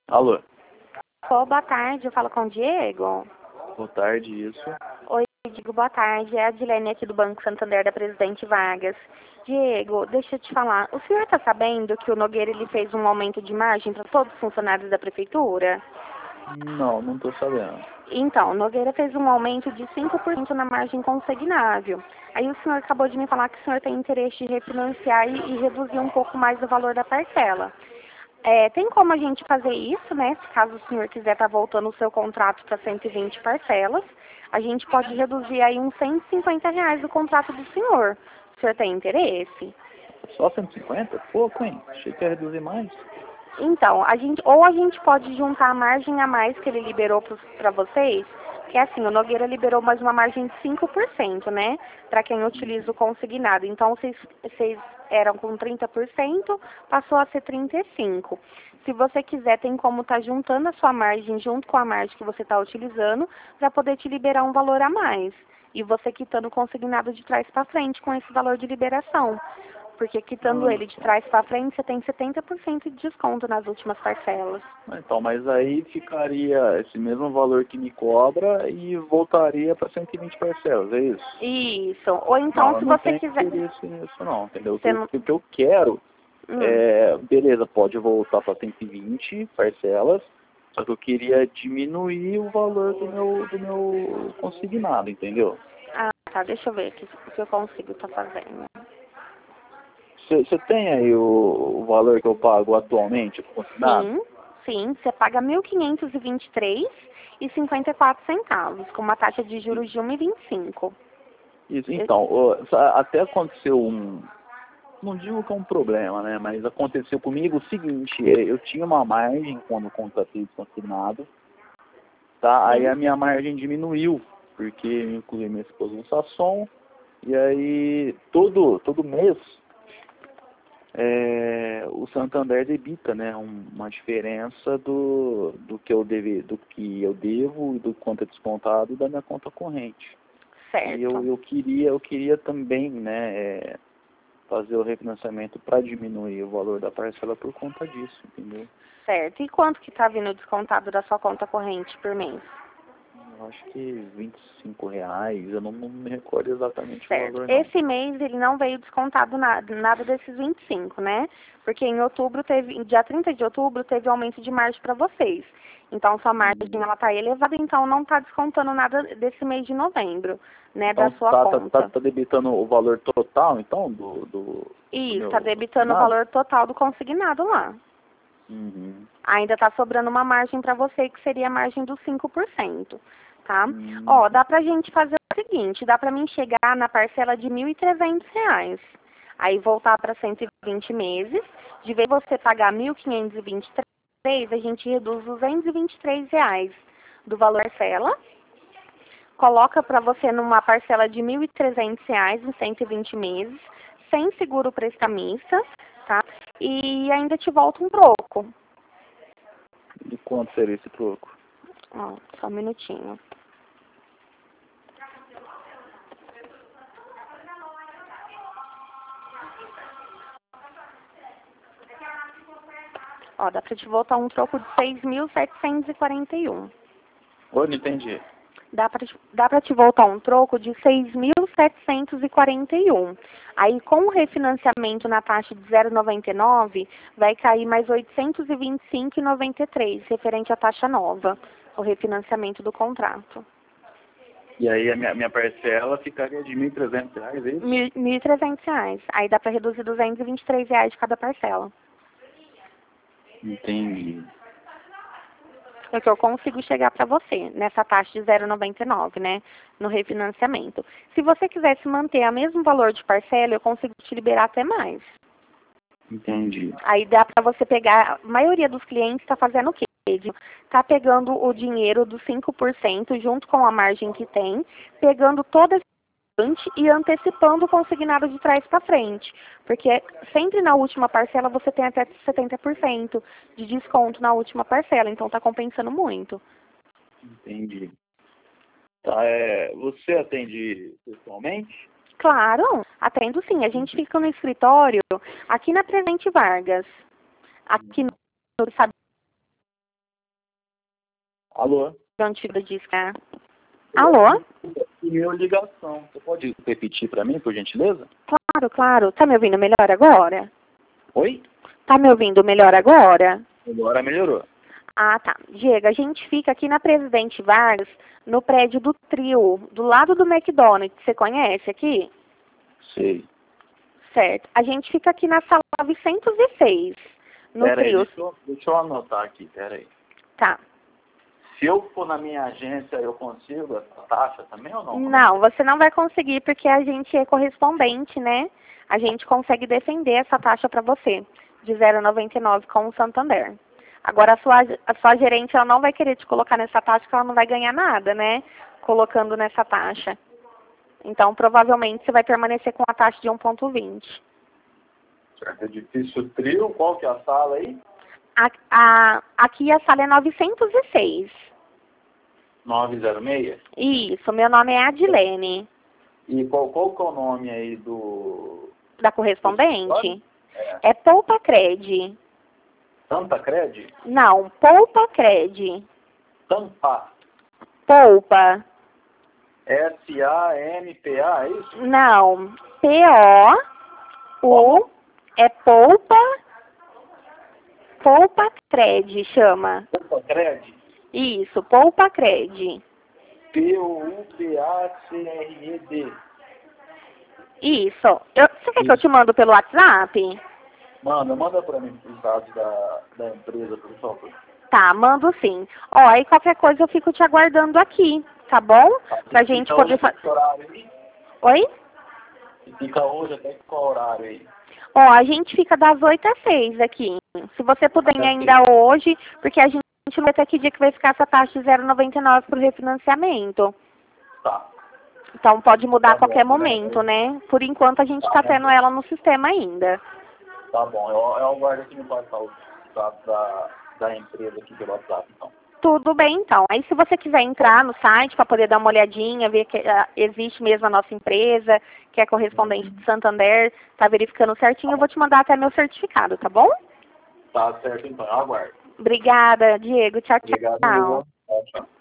Alô, Ô, boa tarde, eu falo com o Diego. boa tarde, isso. Oi, Diego, boa tarde. É a Dilene aqui do Banco Santander da Presidente Vargas. Diego, deixa eu te falar. O senhor está sabendo que o Nogueira ele fez um aumento de margem para todos os funcionários da Prefeitura? Não, não tô sabendo. Então, o Nogueira fez um aumento de 5% na margem consignável. Aí o senhor acabou de me falar que o senhor tem interesse de refinanciar e reduzir um pouco mais o valor da parcela. Tem como a gente fazer isso, né? Se caso o senhor quiser estar voltando o seu contrato para 120 parcelas, a gente pode reduzir aí uns R$ 150 do contrato do senhor. O senhor tem interesse? Só 150? Pouco, hein? Achei que ia reduzir mais. Então, a gente pode juntar a margem a mais que ele liberou para vocês, que é assim, o Nogueira liberou mais uma margem de 5%, né? Para quem utiliza o consignado. Então, vocês eram com 30%, passou a ser 35%. Se você quiser, tem como estar juntando a sua margem junto com a margem que você está utilizando, para poder te liberar um valor a mais. E você quitando o consignado de trás para frente com esse valor de liberação. Porque quitando ele de trás para frente, você tem 70% de desconto nas últimas parcelas. Então, mas aí ficaria esse mesmo valor que me cobra e voltaria para 120 parcelas, é isso? Isso. Ou então, Não, eu se não você tenho quiser... interesse nisso não, entendeu? Você não... O que eu quero Hum. beleza, pode voltar para 120 parcelas, só que eu queria diminuir o valor do meu consignado, entendeu? Ah, tá. Deixa eu ver aqui o que eu consigo estar fazendo. Você tem aí o valor que eu pago atualmente, consignado? Sim, sim. Você paga R$ 1.523,54, com uma taxa de juros de 1,25. Isso, então, até aconteceu não digo que é um problema, né, mas aconteceu comigo o seguinte, eu tinha uma margem quando contratei esse consignado, tá, aí Sim. a minha margem diminuiu, porque eu incluí minha esposa no Sasson, e aí todo mês o Santander debita, né, uma diferença do que eu devo e do quanto é descontado da minha conta corrente. E Certo. eu queria também, né, fazer o refinanciamento para diminuir o valor da parcela por conta disso, entendeu? Certo. E quanto que tá vindo descontado da sua conta corrente por mês? Eu acho que R$ 25, eu não me recordo exatamente o Certo. valor não. Esse mês ele não veio descontado nada desses 25, né? Porque em outubro dia 30 de outubro teve aumento de margem para vocês. Então sua margem ela tá elevada, então não está descontando nada desse mês de novembro, né, da Então sua conta. tá debitando o valor total, então, do Isso, está meu debitando o consignado? valor total do consignado lá. Uhum. Ainda está sobrando uma margem para você, que seria a margem dos 5%, tá? Uhum. Ó, dá pra gente fazer o seguinte, dá pra mim chegar na parcela de R$ 1.300. Aí voltar para 120 meses, de vez você pagar 1.523, a gente reduz R$ 223 do valor parcela, coloca para você numa parcela de R$ 1.300 em 120 meses, sem seguro prestamista, tá? E ainda te volta um troco. E quanto seria esse troco? Ó, só um minutinho. Ó, dá pra te voltar um troco de 6.741. Oi, não entendi. Dá pra te voltar um troco de 6.741. Aí, com o refinanciamento na taxa de 0,99, vai cair mais 825,93, referente à taxa nova, o refinanciamento do contrato. E aí a minha parcela ficaria de R$ 1.300, é isso? R$ 1.300. Aí dá pra reduzir R$ 223 de cada parcela. Entendi. É que eu consigo chegar para você, nessa taxa de 0,99, né, no refinanciamento. Se você quisesse manter o mesmo valor de parcela, eu consigo te liberar até mais. Entendi. Aí dá para você pegar, a maioria dos clientes está fazendo o quê? Está pegando o dinheiro dos 5% junto com a margem que tem, pegando toda essa e antecipando o consignado de trás para frente. Porque sempre na última parcela você tem até 70% de desconto na última parcela, então está compensando muito. Entendi. Tá, você atende pessoalmente? Claro, atendo sim. A gente fica no escritório aqui na Presidente Vargas, aqui no, sabe, Alô? Antiga disca. Alô? Minha ligação. Você pode repetir para mim, por gentileza? Claro, claro. Tá me ouvindo melhor agora? Oi? Tá me ouvindo melhor agora? Agora melhorou. Ah, tá. Diego, a gente fica aqui na Presidente Vargas, no prédio do Trio, do lado do McDonald's. Você conhece aqui? Sei. Certo. A gente fica aqui na sala 906, no Pera aí, Trio. deixa eu anotar aqui, pera aí. Tá. Se eu for na minha agência, eu consigo essa taxa também ou não? Não, você não vai conseguir porque a gente é correspondente, né? A gente consegue defender essa taxa para você, de 0,99 com o Santander. Agora, a sua gerente ela não vai querer te colocar nessa taxa porque ela não vai ganhar nada, né? Colocando nessa taxa. Então, provavelmente, você vai permanecer com a taxa de 1,20. Certo, edifício Trio, qual que é a sala aí? Aqui a sala é 906. 906? Isso, meu nome é Adilene. E qual que é o nome aí do... Da correspondente? É. É Poupa Cred. Santa Cred? Não, Poupa Cred. Tampa. Poupa. S-A-M-P-A, é isso? Não, P-O-U é Poupa. Poupa Cred chama. Poupa Cred? Isso, Poupa Cred. P-O-U-P-A-C-R-E-D. Isso. Você quer que eu te mando pelo WhatsApp? Manda pra mim os dados da empresa, por favor. Tá, mando sim. Ó, aí qualquer coisa eu fico te aguardando aqui, tá bom? Pra gente poder fazer. Oi? E fica hoje até qual horário aí? Ó, a gente fica das 8 às 6 aqui. Se você puder ir ainda hoje, porque a gente não vai ter que dia que vai ficar essa taxa de 0,99 pro refinanciamento. Tá. Então pode mudar Tá a qualquer bom, momento, né? Por enquanto a gente tá tendo ela no sistema ainda. Tá bom, eu aguardo aqui no portal os dados da empresa aqui pelo WhatsApp, então. Tudo bem, então. Aí se você quiser entrar no site para poder dar uma olhadinha, ver que existe mesmo a nossa empresa, que é correspondente de Santander, tá verificando certinho, eu vou te mandar até meu certificado, tá bom? Tá certo, então, eu aguardo. Obrigada, Diego. Tchau, tchau. Obrigado, Tchau, tchau.